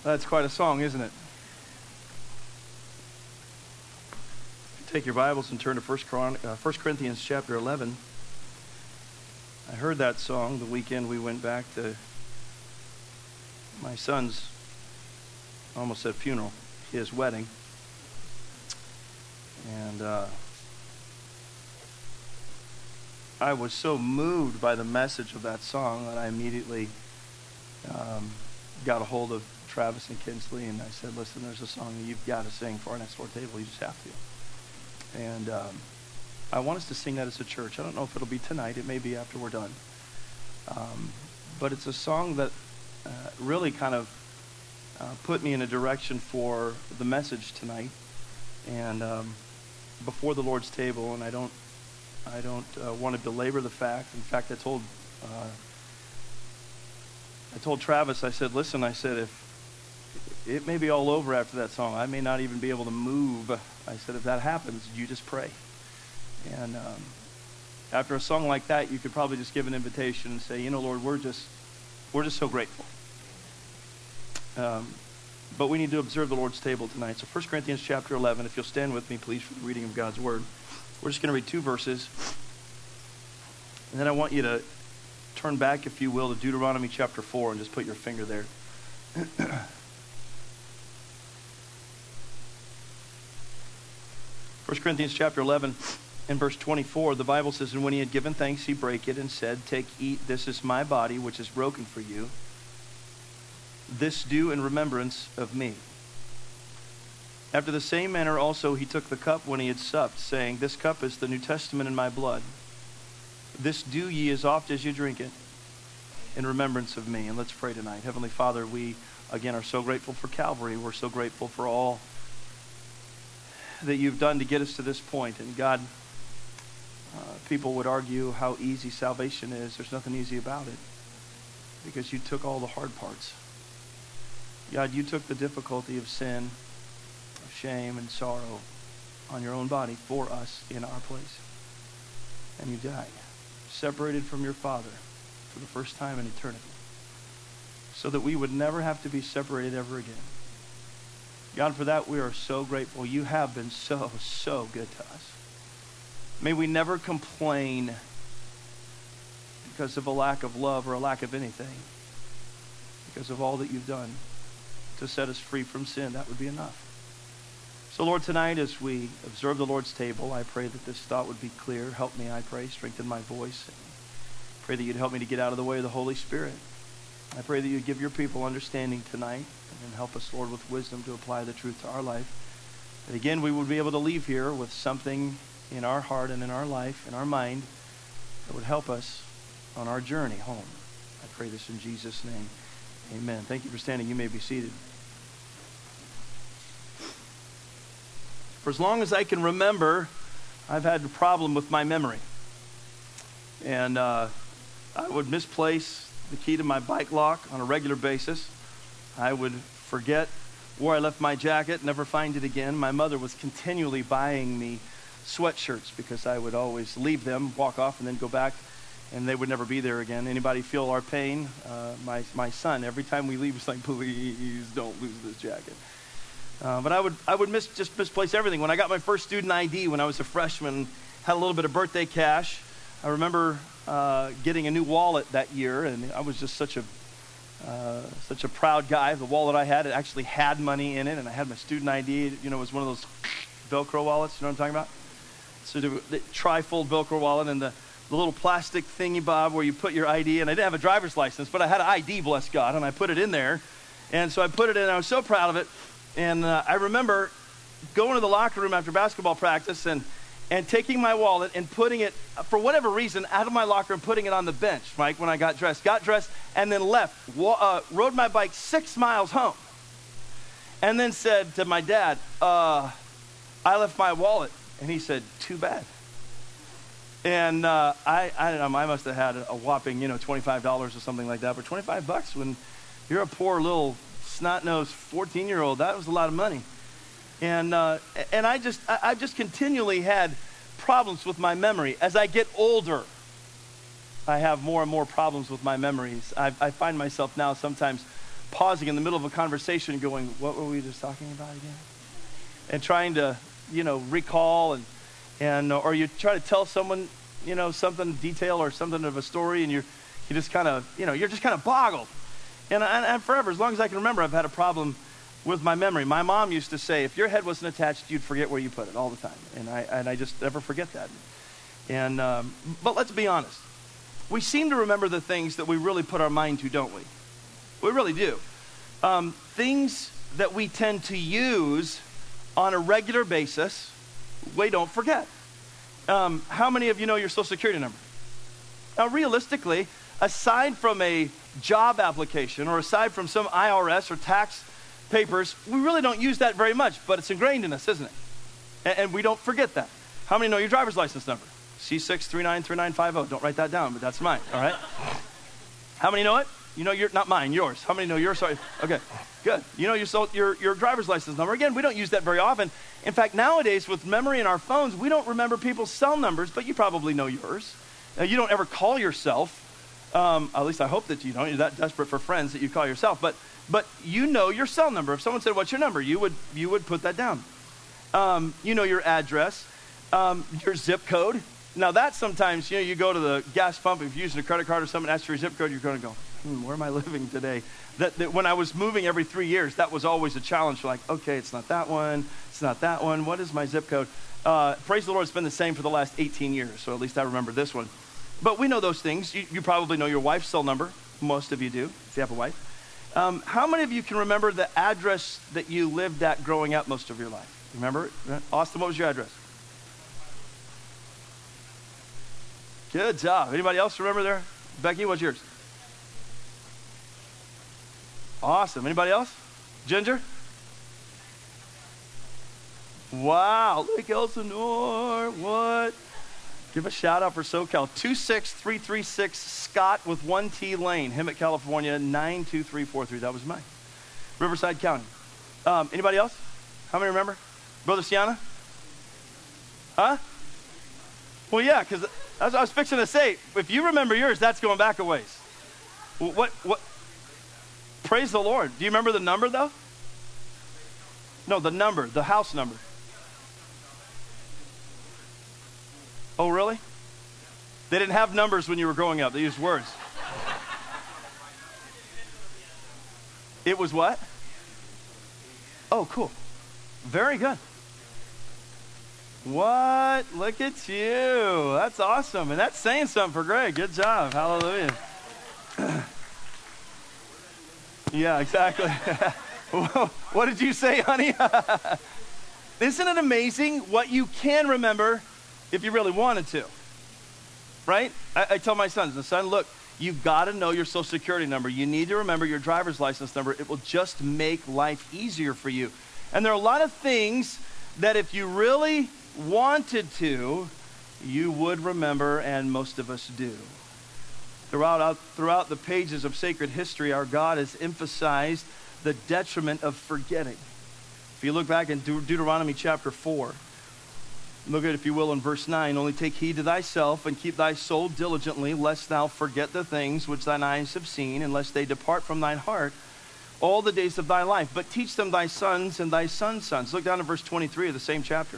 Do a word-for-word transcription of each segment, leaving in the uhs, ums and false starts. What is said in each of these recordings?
That's quite a song, isn't it? Take your Bibles and turn to First Corinthians chapter eleven. I heard that song the weekend we went back to my son's, I almost said funeral, his wedding. And uh, I was so moved by the message of that song that I immediately um, got a hold of Travis and Kinsley, and I said, listen, there's a song that you've got to sing for our next door table. You just have to. And um, I want us to sing that as a church. I don't know if it'll be tonight. It may be after we're done. Um, but it's a song that uh, really kind of uh, put me in a direction for the message tonight. And um, before the Lord's table, and I don't, I don't uh, want to belabor the fact. In fact, I told, uh, I told Travis. I said, listen. I said, if it may be all over after that song, I may not even be able to move. I said, if that happens, you just pray. And um, after a song like that, you could probably just give an invitation and say, you know, Lord, we're just, we're just so grateful. Um, but we need to observe the Lord's table tonight. So First Corinthians chapter eleven, if you'll stand with me, please, for the reading of God's word. We're just going to read two verses. And then I want you to turn back, if you will, to Deuteronomy chapter four and just put your finger there. First Corinthians chapter eleven and verse twenty-four, the Bible says, and when he had given thanks, he brake it and said, take, eat, this is my body, which is broken for you. This do in remembrance of me. After the same manner also he took the cup when he had supped, saying, this cup is the New Testament in my blood. This do ye as oft as you drink it in remembrance of me. And let's pray tonight. Heavenly Father, we again are so grateful for Calvary. We're so grateful for all that you've done to get us to this point. And God, uh, people would argue how easy salvation is. There's nothing easy about it, because you took all the hard parts. God, you took the difficulty of sin, of shame and sorrow on your own body for us in our place. And you died, separated from your Father for the first time in eternity, so that we would never have to be separated ever again. God, for that we are so grateful. You have been so, so good to us. May we never complain because of a lack of love or a lack of anything. Because of all that you've done to set us free from sin, that would be enough. So Lord, tonight as we observe the Lord's table, I pray that this thought would be clear. Help me, I pray. Strengthen my voice. Pray that you'd help me to get out of the way of the Holy Spirit. I pray that you'd give your people understanding tonight, and help us, Lord, with wisdom to apply the truth to our life. That again, we would be able to leave here with something in our heart and in our life, in our mind, that would help us on our journey home. I pray this in Jesus' name. Amen. Thank you for standing. You may be seated. For as long as I can remember, I've had a problem with my memory. And uh, I would misplace the key to my bike lock on a regular basis. I would forget where I left my jacket, never find it again. My mother was continually buying me sweatshirts because I would always leave them, walk off, and then go back, and they would never be there again. Anybody feel our pain? Uh, my my son, every time we leave, he's like, please don't lose this jacket. Uh, but I would I would miss just misplace everything. When I got my first student I D when I was a freshman, had a little bit of birthday cash. I remember uh, getting a new wallet that year, and I was just such a Uh, such a proud guy. The wallet I had, it actually had money in it, and I had my student I D. You know, it was one of those Velcro wallets. You know what I'm talking about? So the, the tri-fold Velcro wallet, and the, the little plastic thingy bob where you put your I D. And I didn't have a driver's license, but I had an I D, bless God, and I put it in there. And so I put it in, and I was so proud of it. And uh, I remember going to the locker room after basketball practice and and taking my wallet and putting it, for whatever reason, out of my locker and putting it on the bench, Mike, when I got dressed. Got dressed and then left, wa- uh, rode my bike six miles home. And then said to my dad, uh, I left my wallet. And he said, too bad. And uh, I, I don't know, I must have had a whopping, you know, twenty-five dollars or something like that. But twenty-five bucks when you're a poor little snot-nosed fourteen-year-old, that was a lot of money. And uh, and I just I, I just continually had problems with my memory. As I get older, I have more and more problems with my memories. I, I find myself now sometimes pausing in the middle of a conversation and going, what were we just talking about again? And trying to, you know, recall and, and or you try to tell someone, you know, something detail or something of a story and you're, you just kind of, you know, you're just kind of boggled. And, and, and forever, as long as I can remember, I've had a problem with my memory. My mom used to say, if your head wasn't attached, you'd forget where you put it all the time. And I, and I just never forget that. And, um, but let's be honest. We seem to remember the things that we really put our mind to, don't we? We really do. Um, things that we tend to use on a regular basis, we don't forget. Um, how many of you know your Social Security number? Now, realistically, aside from a job application or aside from some I R S or tax papers, we really don't use that very much, but it's ingrained in us, isn't it? And, and we don't forget that. How many know your driver's license number? C six three nine three nine five zero. Don't write that down, but that's mine, all right? How many know it? You know your, not mine, yours. How many know yours? Sorry. Okay, good. You know your, your, your driver's license number. Again, we don't use that very often. In fact, nowadays with memory in our phones, we don't remember people's cell numbers, but you probably know yours. Now, you don't ever call yourself. Um, at least I hope that you don't. You're that desperate for friends that you call yourself. But but you know your cell number. If someone said, what's your number? You would, you would put that down. Um, you know your address, um, your zip code. Now that sometimes, you know, you go to the gas pump, if you're using a credit card or someone asks for your zip code, you're going to go, hmm, where am I living today? That, that when I was moving every three years, that was always a challenge. Like, okay, it's not that one. It's not that one. What is my zip code? Uh, praise the Lord, it's been the same for the last eighteen years. So at least I remember this one. But we know those things. You, you probably know your wife's cell number. Most of you do, if you have a wife. Um, how many of you can remember the address that you lived at growing up most of your life? Remember? Austin, what was your address? Good job. Anybody else remember there? Becky, what's yours? Awesome. Anybody else? Ginger? Wow. Lake Elsinore. What? Give a shout out for SoCal. two six three three six Scott with one T Lane, Hemet, California, nine two three four three. That was mine. Riverside County. Um, anybody else? How many remember? Brother Sienna? Huh? Well, yeah, because as I was fixing to say, if you remember yours, that's going back a ways. What, what? Praise the Lord. Do you remember the number, though? No, the number, the house number. Oh, really? They didn't have numbers when you were growing up. They used words. It was what? Oh, cool. Very good. What? Look at you. That's awesome. And that's saying something for Greg. Good job. Hallelujah. Yeah, exactly. What did you say, honey? Isn't it amazing what you can remember if you really wanted to? Right? I, I tell my sons, son, look, you've got to know your Social Security number. You need to remember your driver's license number. It will just make life easier for you. And there are a lot of things that if you really wanted to, you would remember, and most of us do. Throughout, throughout the pages of sacred history, our God has emphasized the detriment of forgetting. If you look back in De- Deuteronomy chapter four, look at it, if you will, in verse nine. Only take heed to thyself and keep thy soul diligently, lest thou forget the things which thine eyes have seen, and lest they depart from thine heart all the days of thy life. But teach them thy sons and thy sons' sons. Look down at verse twenty-three of the same chapter.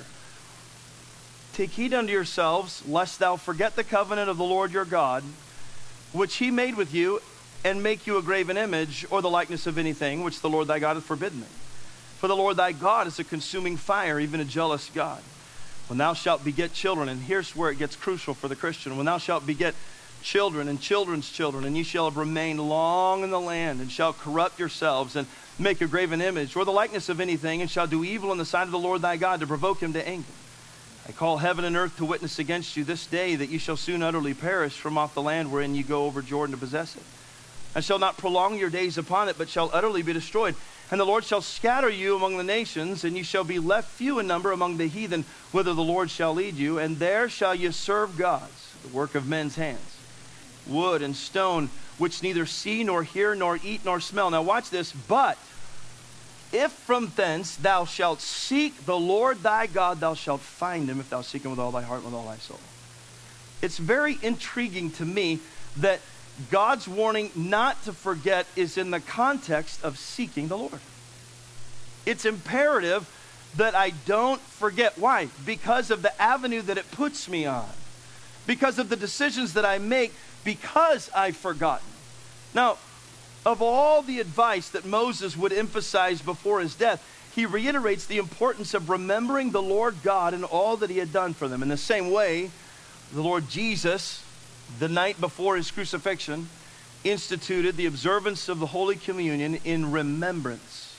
Take heed unto yourselves, lest thou forget the covenant of the Lord your God, which he made with you, and make you a graven image, or the likeness of anything, which the Lord thy God hath forbidden thee. For the Lord thy God is a consuming fire, even a jealous God. When thou shalt beget children, and here's where it gets crucial for the Christian, when thou shalt beget children and children's children, and ye shall remain long in the land, and shall corrupt yourselves, and make a graven image, or the likeness of anything, and shall do evil in the sight of the Lord thy God, to provoke him to anger. I call heaven and earth to witness against you this day, that ye shall soon utterly perish from off the land wherein ye go over Jordan to possess it. And shall not prolong your days upon it, but shall utterly be destroyed. And the Lord shall scatter you among the nations, and ye shall be left few in number among the heathen, whither the Lord shall lead you. And there shall ye serve gods, the work of men's hands, wood and stone, which neither see nor hear nor eat nor smell. Now watch this. But if from thence thou shalt seek the Lord thy God, thou shalt find him, if thou seek him with all thy heart and with all thy soul. It's very intriguing to me that God's warning not to forget is in the context of seeking the Lord. It's imperative that I don't forget. Why? Because of the avenue that it puts me on. Because of the decisions that I make because I've forgotten. Now, of all the advice that Moses would emphasize before his death, he reiterates the importance of remembering the Lord God and all that he had done for them. In the same way, the Lord Jesus, the night before his crucifixion, instituted the observance of the Holy Communion in remembrance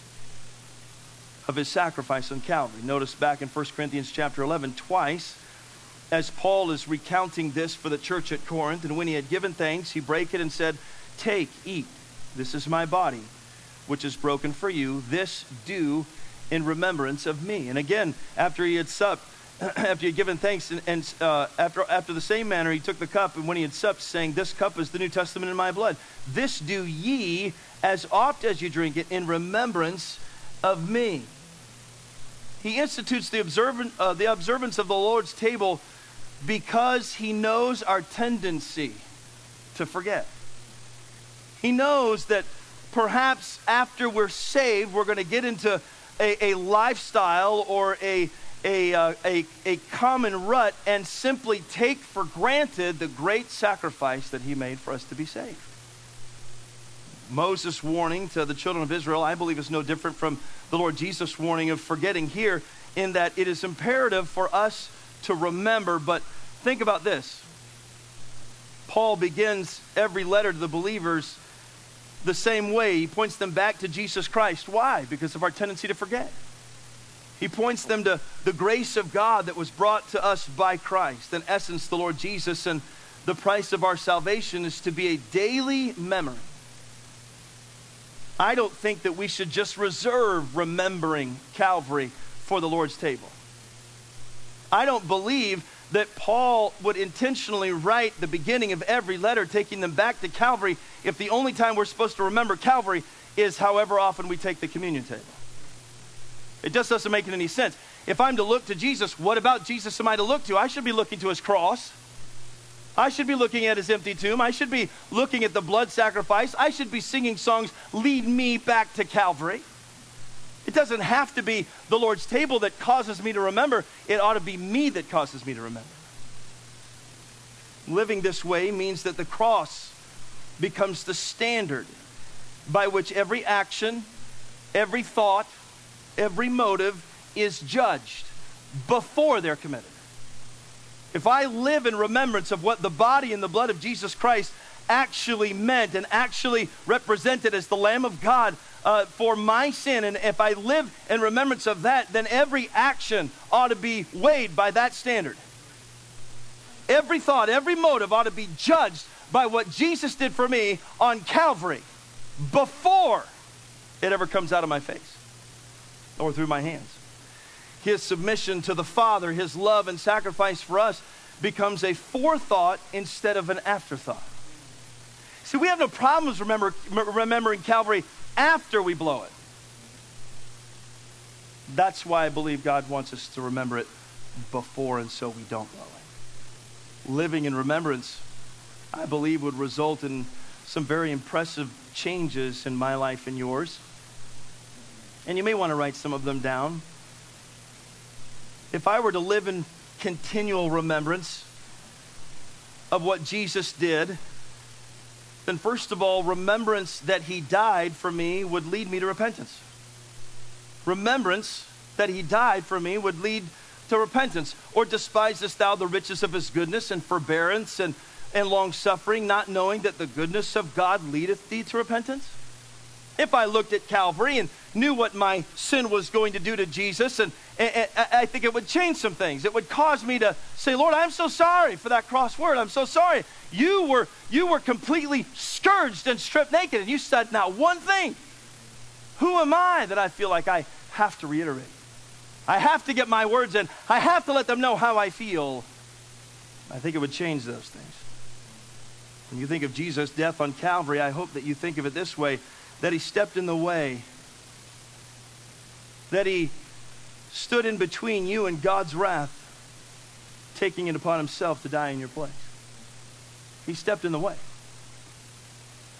of his sacrifice on Calvary. Notice back in First Corinthians chapter eleven, twice, as Paul is recounting this for the church at Corinth, and when he had given thanks, he brake it and said, "Take, eat, this is my body, which is broken for you. This do in remembrance of me." And again, after he had supped, after he had given thanks, and, and uh, after, after the same manner, he took the cup, and when he had supped, saying, "This cup is the New Testament in my blood. This do ye as oft as you drink it in remembrance of me." He institutes the, observant, uh, the observance of the Lord's table because he knows our tendency to forget. He knows that perhaps after we're saved, we're going to get into a, a lifestyle or a, a, uh, a, a common rut and simply take for granted the great sacrifice that he made for us to be saved. Moses' warning to the children of Israel, I believe, is no different from the Lord Jesus' warning of forgetting here, in that it is imperative for us to remember. But think about this. Paul begins every letter to the believers the same way. He points them back to Jesus Christ. Why? Because of our tendency to forget. He points them to the grace of God that was brought to us by Christ. In essence, the Lord Jesus, and the price of our salvation is to be a daily memory. I don't think that we should just reserve remembering Calvary for the Lord's table. I don't believe that Paul would intentionally write the beginning of every letter taking them back to Calvary if the only time we're supposed to remember Calvary is however often we take the communion table. It just doesn't make any sense. If I'm to look to Jesus, what about Jesus am I to look to? I should be looking to his cross. I should be looking at his empty tomb. I should be looking at the blood sacrifice. I should be singing songs, "Lead me back to Calvary." It doesn't have to be the Lord's table that causes me to remember. It ought to be me that causes me to remember. Living this way means that the cross becomes the standard by which every action, every thought, every motive is judged before they're committed. If I live in remembrance of what the body and the blood of Jesus Christ actually meant and actually represented as the Lamb of God uh, for my sin, and if I live in remembrance of that, then every action ought to be weighed by that standard. Every thought, every motive ought to be judged by what Jesus did for me on Calvary before it ever comes out of my face or through my hands. His submission to the Father, his love and sacrifice for us, becomes a forethought instead of an afterthought. See, we have no problems remember, remembering Calvary after we blow it. That's why I believe God wants us to remember it before, and so we don't blow it. Living in remembrance, I believe, would result in some very impressive changes in my life and yours. And you may want to write some of them down. If I were to live in continual remembrance of what Jesus did, then first of all, remembrance that he died for me would lead me to repentance. Remembrance that he died for me would lead to repentance. Or despisest thou the riches of his goodness and forbearance and, and long-suffering, not knowing that the goodness of God leadeth thee to repentance? If I looked at Calvary and knew what my sin was going to do to Jesus, and, and, and I think it would change some things. It would cause me to say, Lord, I'm so sorry for that cross word. I'm so sorry. You were, you were completely scourged and stripped naked, and you said not one thing. Who am I that I feel like I have to reiterate? I have to get my words in. I have to let them know how I feel. I think it would change those things. When you think of Jesus' death on Calvary, I hope that you think of it this way, that he stepped in the way, that he stood in between you and God's wrath, taking it upon himself to die in your place. He stepped in the way.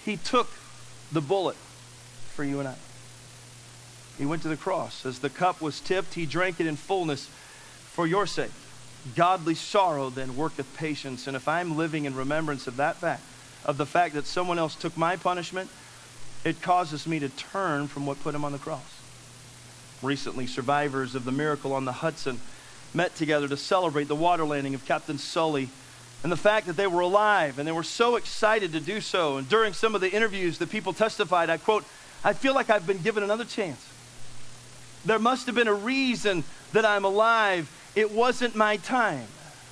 He took the bullet for you and I. He went to the cross. As the cup was tipped, he drank it in fullness for your sake. Godly sorrow then worketh patience. And if I'm living in remembrance of that fact, of the fact that someone else took my punishment, it causes me to turn from what put him on the cross. Recently, survivors of the miracle on the Hudson met together to celebrate the water landing of Captain Sully and the fact that they were alive, and they were so excited to do so. And during some of the interviews, the people testified, I quote, "I feel like I've been given another chance. There must have been a reason that I'm alive. It wasn't my time."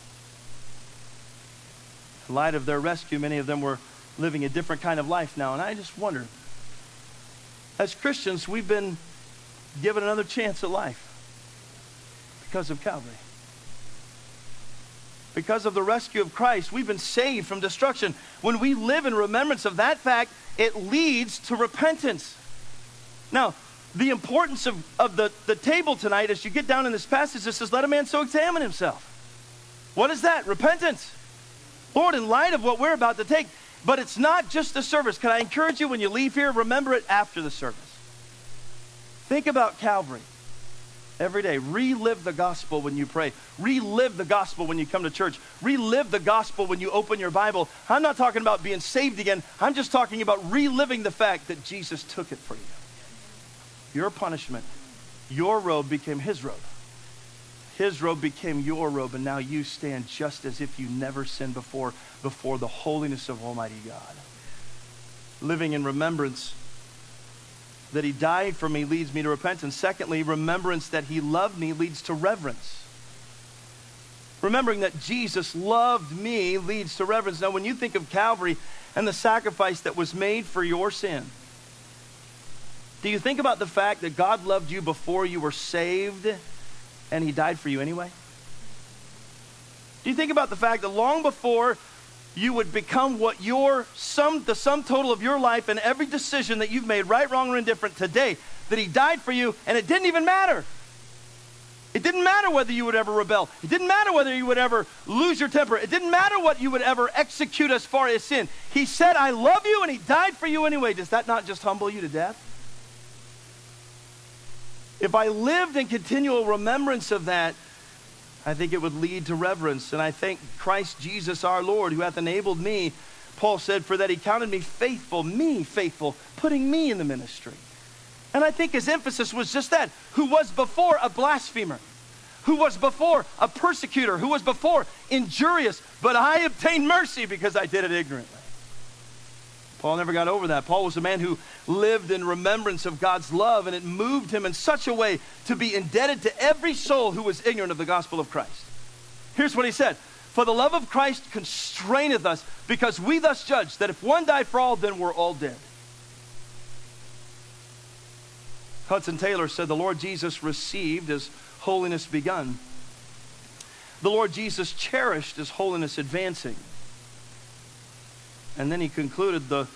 In light of their rescue, many of them were living a different kind of life now. And I just wonder, as Christians, we've been given another chance at life because of Calvary. Because of the rescue of Christ, we've been saved from destruction. When we live in remembrance of that fact, it leads to repentance. Now, the importance of, of the, the table tonight, as you get down in this passage, it says, let a man so examine himself. What is that? Repentance. Lord, in light of what we're about to take, but it's not just the service. Can I encourage you, when you leave here, remember it after the service. Think about Calvary every day. Relive the gospel when you pray. Relive the gospel when you come to church. Relive the gospel when you open your Bible. I'm not talking about being saved again. I'm just talking about reliving the fact that Jesus took it for you. Your punishment, your robe became his robe. His robe became your robe, and now you stand just as if you never sinned before, before the holiness of Almighty God. Living in remembrance that he died for me leads me to repentance. Secondly, remembrance that he loved me leads to reverence. Remembering that Jesus loved me leads to reverence. Now, when you think of Calvary and the sacrifice that was made for your sin, do you think about the fact that God loved you before you were saved and he died for you anyway? Do you think about the fact that long before you would become what your sum, the sum total of your life and every decision that you've made, right, wrong, or indifferent today, that he died for you, and it didn't even matter. It didn't matter whether you would ever rebel. It didn't matter whether you would ever lose your temper. It didn't matter what you would ever execute as far as sin. He said, I love you, and he died for you anyway. Does that not just humble you to death? If I lived in continual remembrance of that, I think it would lead to reverence. And I thank Christ Jesus our Lord, who hath enabled me, Paul said, for that he counted me faithful, me faithful, putting me in the ministry. And I think his emphasis was just that, who was before a blasphemer, who was before a persecutor, who was before injurious, but I obtained mercy because I did it ignorantly. Paul never got over that. Paul was a man who lived in remembrance of God's love, and it moved him in such a way to be indebted to every soul who was ignorant of the gospel of Christ. Here's what he said. For the love of Christ constraineth us, because we thus judge that if one died for all, then we're all dead. Hudson Taylor said, the Lord Jesus received as holiness begun. The Lord Jesus cherished as holiness advancing. And then he concluded, the,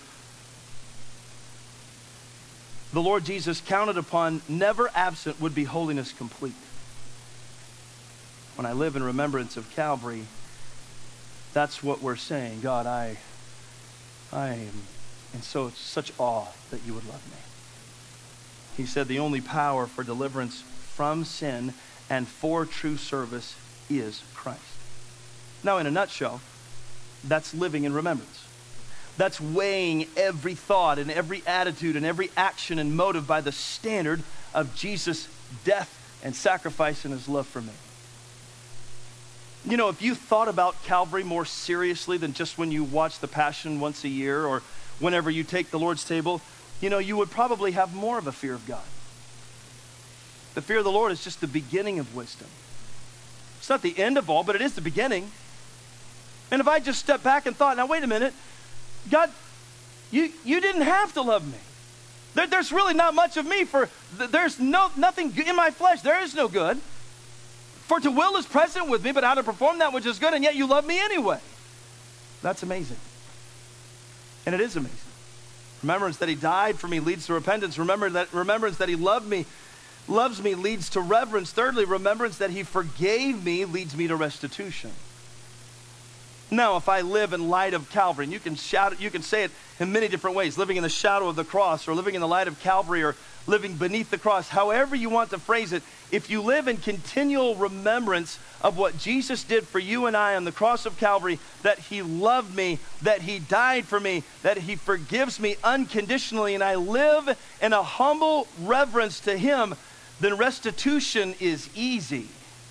the Lord Jesus counted upon, never absent, would be holiness complete. When I live in remembrance of Calvary, that's what we're saying. God, I, I am in so such awe that you would love me. He said the only power for deliverance from sin and for true service is Christ. Now, in a nutshell, that's living in remembrance. That's weighing every thought and every attitude and every action and motive by the standard of Jesus' death and sacrifice and his love for me. You know, if you thought about Calvary more seriously than just when you watch the Passion once a year or whenever you take the Lord's table, you know, you would probably have more of a fear of God. The fear of the Lord is just the beginning of wisdom. It's not the end of all, but it is the beginning. And if I just step back and thought, now wait a minute, God, you, you didn't have to love me. There, there's really not much of me for, there's no nothing in my flesh. There is no good. For to will is present with me, but how to perform that which is good, and yet you love me anyway. That's amazing. And it is amazing. Remembrance that he died for me leads to repentance. Remember that remembrance that he loved me, loves me leads to reverence. Thirdly, remembrance that he forgave me leads me to restitution. Now, if I live in light of Calvary, and you can shout it, you can say it in many different ways, living in the shadow of the cross, or living in the light of Calvary, or living beneath the cross, however you want to phrase it, if you live in continual remembrance of what Jesus did for you and I on the cross of Calvary, that he loved me, that he died for me, that he forgives me unconditionally, and I live in a humble reverence to him, then restitution is easy.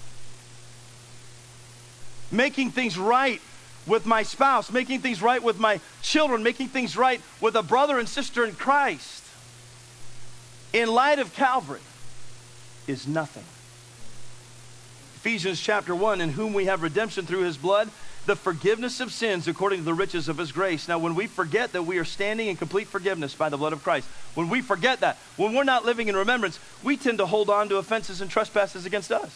Making things right with my spouse, making things right with my children, making things right with a brother and sister in Christ, in light of Calvary, is nothing. Ephesians chapter one, in whom we have redemption through his blood, the forgiveness of sins according to the riches of his grace. Now, when we forget that we are standing in complete forgiveness by the blood of Christ, when we forget that, when we're not living in remembrance, we tend to hold on to offenses and trespasses against us.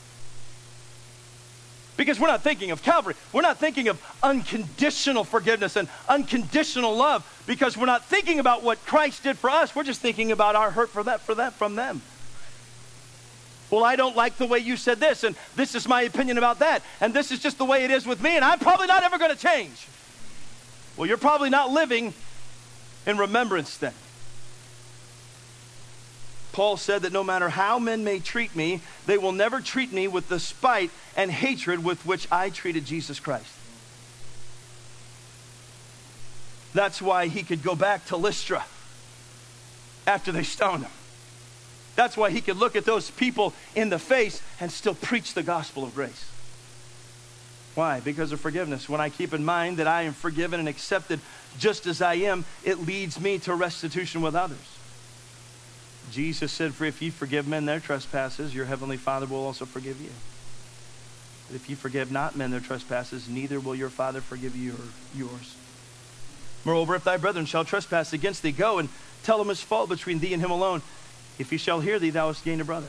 Because we're not thinking of Calvary. We're not thinking of unconditional forgiveness and unconditional love, because we're not thinking about what Christ did for us. We're just thinking about our hurt for that, for that from them. Well, I don't like the way you said this, and this is my opinion about that, and this is just the way it is with me, and I'm probably not ever going to change. Well, you're probably not living in remembrance then. Paul said that no matter how men may treat me, they will never treat me with the spite and hatred with which I treated Jesus Christ. That's why he could go back to Lystra after they stoned him. That's why he could look at those people in the face and still preach the gospel of grace. Why? Because of forgiveness. When I keep in mind that I am forgiven and accepted just as I am, it leads me to restitution with others. Jesus said, for if you forgive men their trespasses, your heavenly Father will also forgive you. But if you forgive not men their trespasses, neither will your Father forgive you or yours. Moreover, if thy brethren shall trespass against thee, go and tell him his fault between thee and him alone. If he shall hear thee, thou hast gained a brother.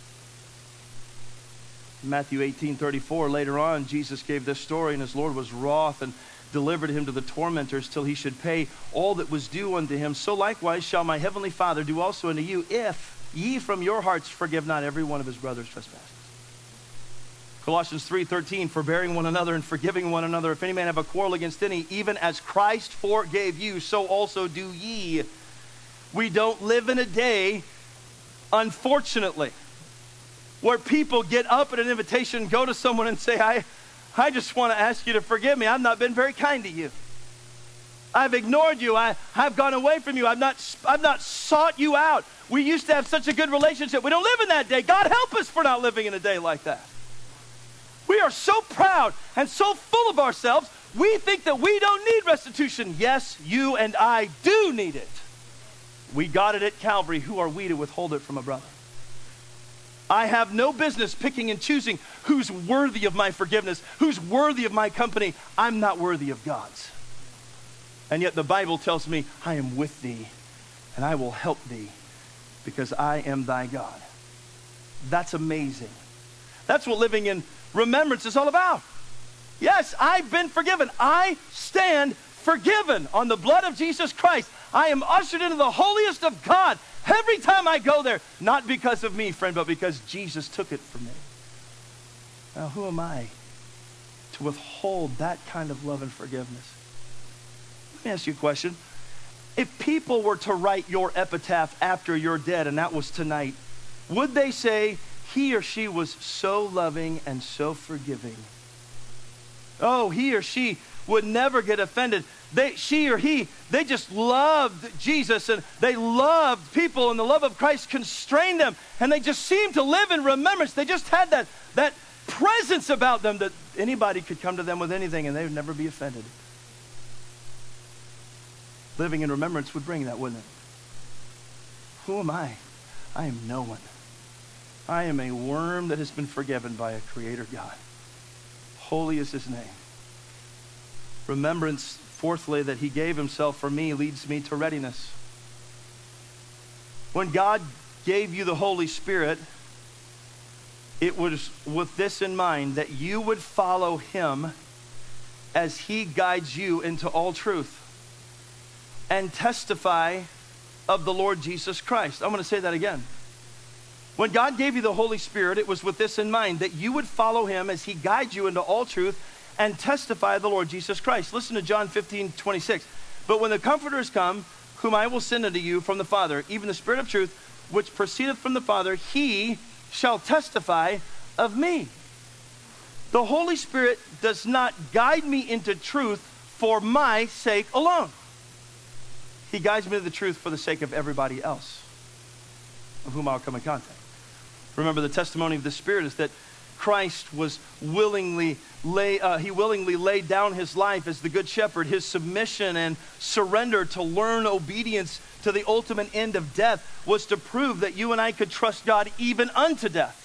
In Matthew eighteen thirty-four, later on, Jesus gave this story, and his Lord was wroth and delivered him to the tormentors till he should pay all that was due unto him. So likewise shall my heavenly Father do also unto you, if ye from your hearts forgive not every one of his brother's trespasses. Colossians three thirteen, forbearing one another and forgiving one another, if any man have a quarrel against any, even as Christ forgave you, so also do ye. We don't live in a day, unfortunately, where people get up at an invitation, go to someone and say, I I just want to ask you to forgive me. I've not been very kind to you. I've ignored you. I, I've gone away from you. I've not, I've not sought you out. We used to have such a good relationship. We don't live in that day. God help us for not living in a day like that. We are so proud and so full of ourselves, we think that we don't need restitution. Yes, you and I do need it. We got it at Calvary. Who are we to withhold it from a brother? I have no business picking and choosing who's worthy of my forgiveness, who's worthy of my company. I'm not worthy of God's. And yet the Bible tells me, I am with thee, and I will help thee, because I am thy God. That's amazing. That's what living in remembrance is all about. Yes, I've been forgiven. I stand forgiven on the blood of Jesus Christ. I am ushered into the holiest of God every time I go there. Not because of me, friend, but because Jesus took it from me. Now, who am I to withhold that kind of love and forgiveness? Let me ask you a question. If people were to write your epitaph after you're dead, and that was tonight, would they say, he or she was so loving and so forgiving? Oh, he or she would never get offended. They, she or he, they just loved Jesus, and they loved people, and the love of Christ constrained them, and they just seemed to live in remembrance. They just had that, that presence about them that anybody could come to them with anything and they would never be offended. Living in remembrance would bring that, wouldn't it? Who am I? I am no one. I am a worm that has been forgiven by a creator God. Holy is his name. Remembrance, fourthly, that he gave himself for me leads me to readiness. When God gave you the Holy Spirit, it was with this in mind, that you would follow him as he guides you into all truth and testify of the Lord Jesus Christ. I'm going to say that again. When God gave you the Holy Spirit, it was with this in mind, that you would follow him as he guides you into all truth and testify of the Lord Jesus Christ. Listen to John fifteen, twenty-six. But when the Comforter is come, whom I will send unto you from the Father, even the Spirit of truth, which proceedeth from the Father, he shall testify of me. The Holy Spirit does not guide me into truth for my sake alone. He guides me to the truth for the sake of everybody else of whom I'll come in contact. Remember, the testimony of the Spirit is that Christ was willingly lay, uh, he willingly laid down his life as the good shepherd. His submission and surrender to learn obedience to the ultimate end of death was to prove that you and I could trust God even unto death.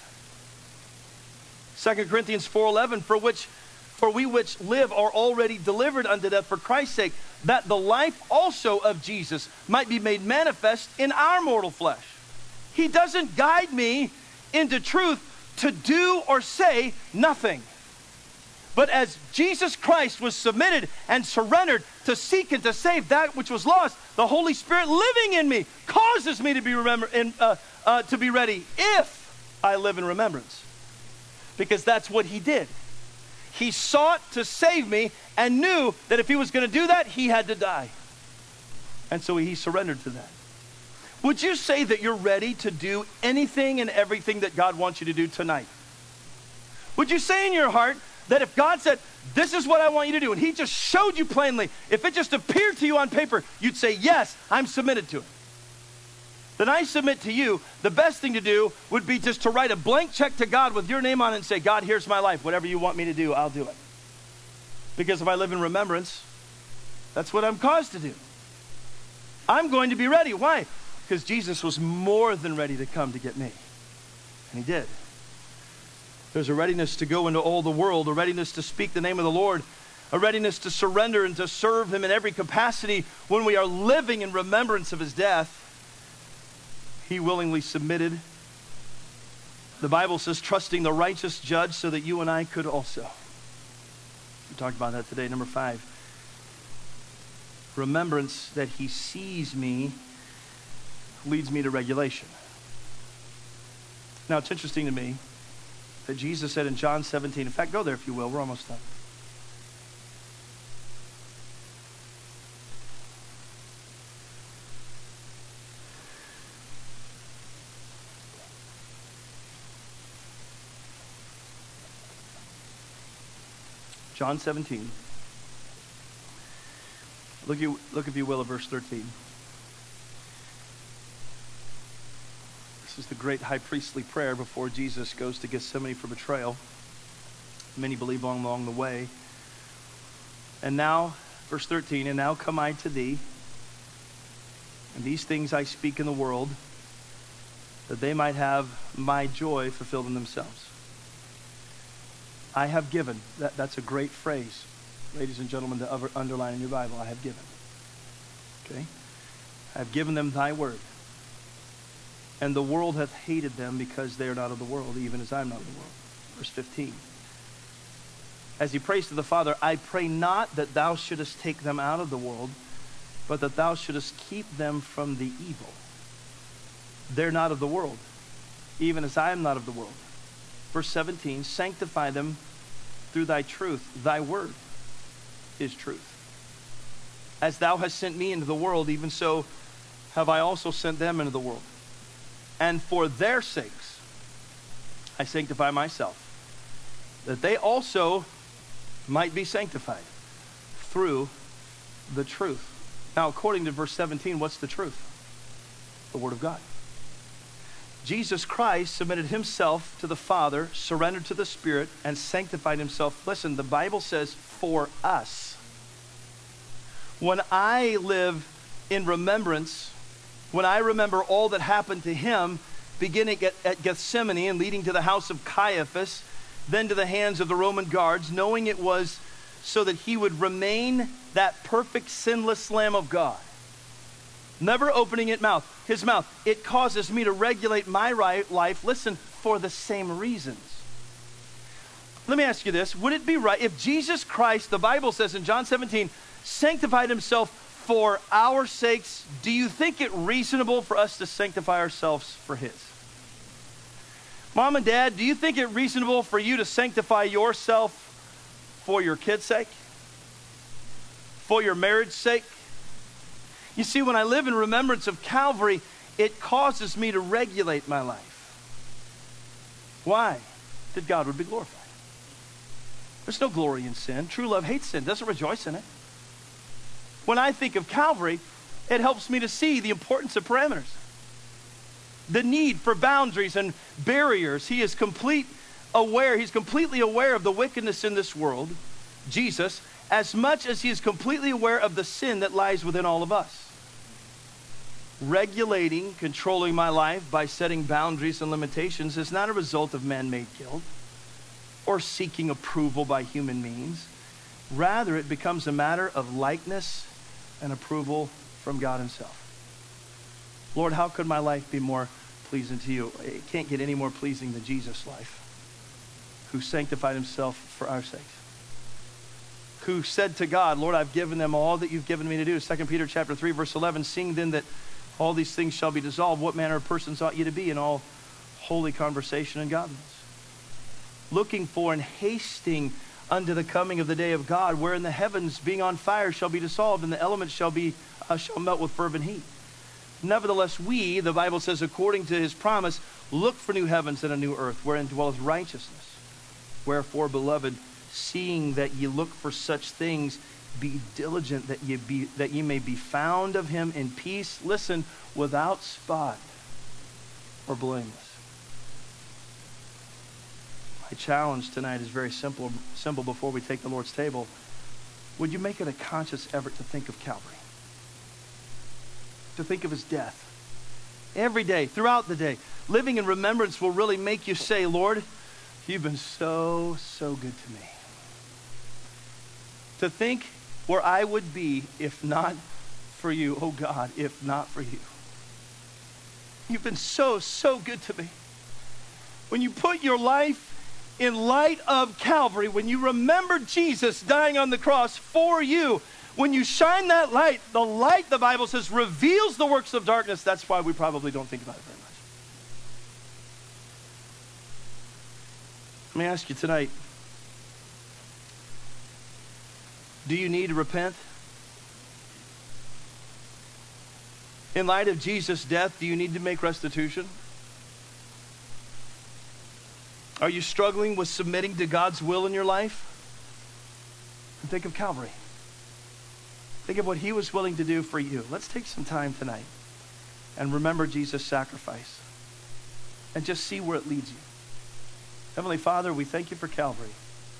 Second Corinthians four eleven, for which for we which live are already delivered unto death for Christ's sake, that the life also of Jesus might be made manifest in our mortal flesh. He doesn't guide me into truth to do or say nothing. But as Jesus Christ was submitted and surrendered to seek and to save that which was lost, the Holy Spirit living in me causes me to be remember in, uh, uh, to be ready if I live in remembrance. Because that's what he did. He sought to save me and knew that if he was going to do that, he had to die. And so he surrendered to that. Would you say that you're ready to do anything and everything that God wants you to do tonight? Would you say in your heart that if God said, this is what I want you to do, and he just showed you plainly, if it just appeared to you on paper, you'd say, yes, I'm submitted to it? Then I submit to you, the best thing to do would be just to write a blank check to God with your name on it and say, God, here's my life. Whatever you want me to do, I'll do it. Because if I live in remembrance, that's what I'm caused to do. I'm going to be ready. Why? Because Jesus was more than ready to come to get me. And he did. There's a readiness to go into all the world, a readiness to speak the name of the Lord, a readiness to surrender and to serve him in every capacity when we are living in remembrance of his death. He willingly submitted. The Bible says, trusting the righteous judge so that you and I could also. We talked about that today. Number five, remembrance that he sees me leads me to regulation. Now, it's interesting to me that Jesus said in John seventeen, in fact, go there if you will, we're almost done. John seventeen. Look, you, look if you will at verse thirteen. This is the great high priestly prayer before Jesus goes to Gethsemane for betrayal. Many believe along, along the way. And now, verse thirteen, and now come I to thee, and these things I speak in the world, that they might have my joy fulfilled in themselves. I have given. That, that's a great phrase, ladies and gentlemen, to over, underline in your Bible. I have given. Okay? I have given them thy word. And the world hath hated them because they are not of the world, even as I am not of the world. Verse fifteen. As he prays to the Father, I pray not that thou shouldest take them out of the world, but that thou shouldest keep them from the evil. They're not of the world, even as I am not of the world. Verse seventeen, sanctify them through thy truth. Thy word is truth. As thou hast sent me into the world, even so have I also sent them into the world. And for their sakes I sanctify myself, that they also might be sanctified through the truth. Now, according to verse seventeen, what's the truth? The word of God. Jesus Christ submitted himself to the Father, surrendered to the Spirit, and sanctified himself. Listen, the Bible says, for us. When I live in remembrance, when I remember all that happened to him, beginning at, at Gethsemane and leading to the house of Caiaphas, then to the hands of the Roman guards, knowing it was so that he would remain that perfect, sinless Lamb of God, never opening it mouth, his mouth. It causes me to regulate my right life, listen, for the same reasons. Let me ask you this. Would it be right if Jesus Christ, the Bible says in John seventeen, sanctified himself for our sakes, do you think it reasonable for us to sanctify ourselves for his? Mom and Dad, do you think it reasonable for you to sanctify yourself for your kids' sake, for your marriage's sake. You see, when I live in remembrance of Calvary, it causes me to regulate my life. Why? That God would be glorified. There's no glory in sin. True love hates sin, doesn't rejoice in it. When I think of Calvary, it helps me to see the importance of parameters, the need for boundaries and barriers. He is complete aware, he's completely aware of the wickedness in this world, Jesus, as much as he is completely aware of the sin that lies within all of us. Regulating, controlling my life by setting boundaries and limitations is not a result of man-made guilt or seeking approval by human means. Rather, it becomes a matter of likeness and approval from God himself. Lord, how could my life be more pleasing to you? It can't get any more pleasing than Jesus' life, who sanctified himself for our sakes, who said to God, Lord, I've given them all that you've given me to do. Second Peter chapter three, verse eleven, seeing then that all these things shall be dissolved, what manner of persons ought you to be in all holy conversation and godliness? Looking for and hasting unto the coming of the day of God, wherein the heavens being on fire shall be dissolved, and the elements shall be uh, shall melt with fervent heat. Nevertheless, we, the Bible says, according to his promise, look for new heavens and a new earth, wherein dwelleth righteousness. Wherefore, beloved, seeing that ye look for such things, be diligent that ye be that ye may be found of him in peace. Listen, without spot or blameless. My challenge tonight is very simple. Simple. Before we take the Lord's table, would you make it a conscious effort to think of Calvary? To think of his death. Every day, throughout the day, living in remembrance will really make you say, Lord, you've been so, so good to me. To think where I would be if not for you, oh God, if not for you. You've been so, so good to me. When you put your life in light of Calvary, when you remember Jesus dying on the cross for you, when you shine that light, the light, the Bible says, reveals the works of darkness. That's why we probably don't think about it very much. Let me ask you tonight, do you need to repent? In light of Jesus' death, do you need to make restitution? Are you struggling with submitting to God's will in your life? And think of Calvary. Think of what he was willing to do for you. Let's take some time tonight and remember Jesus' sacrifice and just see where it leads you. Heavenly Father, we thank you for Calvary.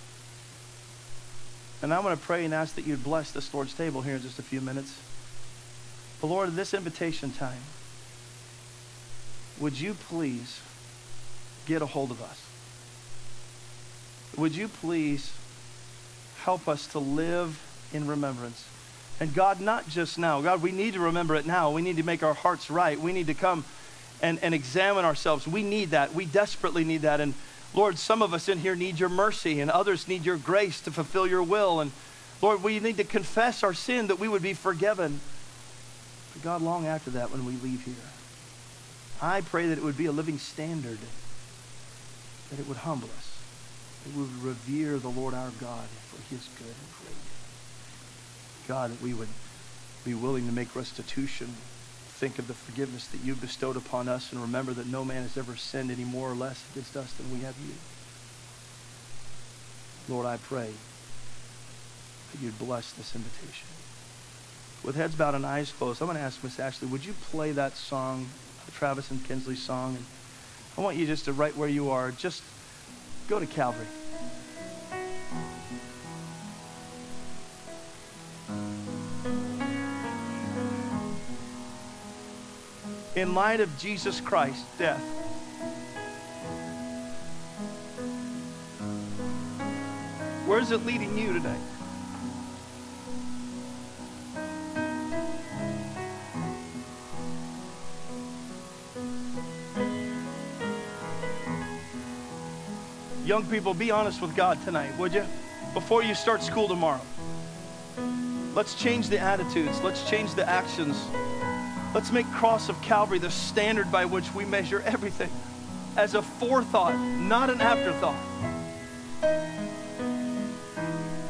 And I'm going to pray and ask that you'd bless this Lord's table here in just a few minutes. But Lord, this invitation time, would you please get a hold of us? Would you please help us to live in remembrance? And God, not just now. God, we need to remember it now. We need to make our hearts right. We need to come and, and examine ourselves. We need that. We desperately need that. And Lord, some of us in here need your mercy, and others need your grace to fulfill your will. And Lord, we need to confess our sin that we would be forgiven. But God, long after that, when we leave here, I pray that it would be a living standard, that it would humble us, that we would revere the Lord our God for his good and great. God, that we would be willing to make restitution, think of the forgiveness that you've bestowed upon us, and remember that no man has ever sinned any more or less against us than we have you. Lord, I pray that you'd bless this invitation. With heads bowed and eyes closed, I'm going to ask Miss Ashley, would you play that song, Travis and Kinsley's song? And I want you just to, right where you are, just go to Calvary. In light of Jesus Christ's death, where's it leading you today? Young people, be honest with God tonight, would you? Before you start school tomorrow. Let's change the attitudes. Let's change the actions. Let's make Cross of Calvary the standard by which we measure everything as a forethought, not an afterthought.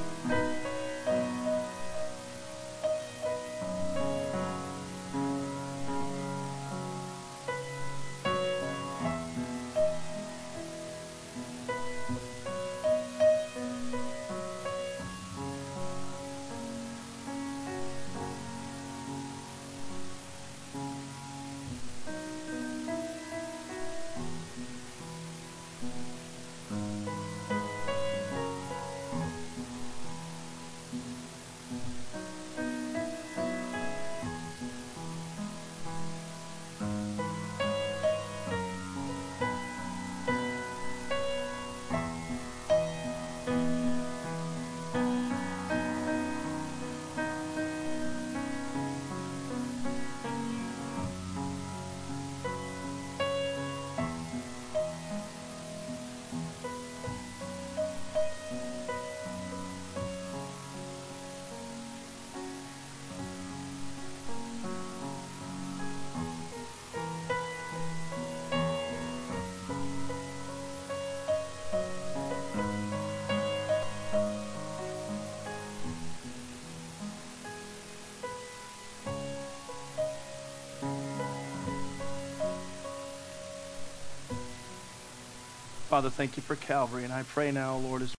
Father, thank you for Calvary. And I pray now, Lord, as